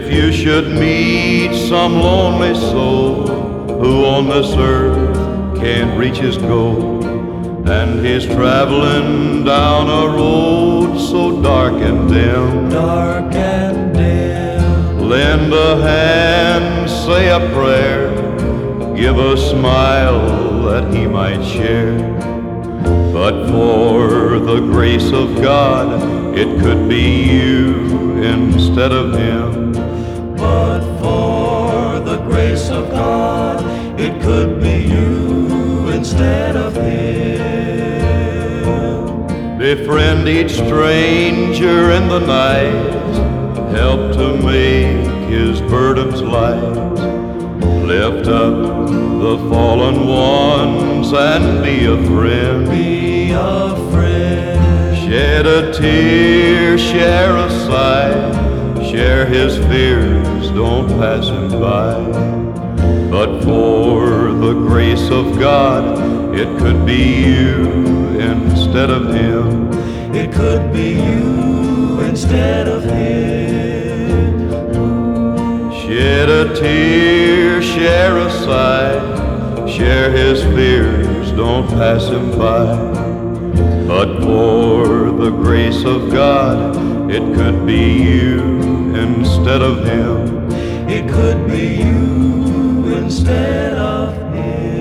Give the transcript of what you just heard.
If you should meet some lonely soul who on this earth can't reach his goal, and he's traveling down a road so dark and dim, dark and dim, lend a hand, say a prayer, give a smile that he might share. But for the grace of God, it could be you instead of him. but for the grace of God, it could be you instead of him. Befriend each stranger in the night, help to make his burdens light. Lift up the fallen ones and be a friend. Be a friend. Shed a tear, share a sigh, share his fears, don't pass him by. But for the grace of God, it could be you instead of him. It could be you instead of him. Shed a tear, share a sigh, share his fears, don't pass him by. But for the grace of God, it could be you instead of him. It could be you instead of him.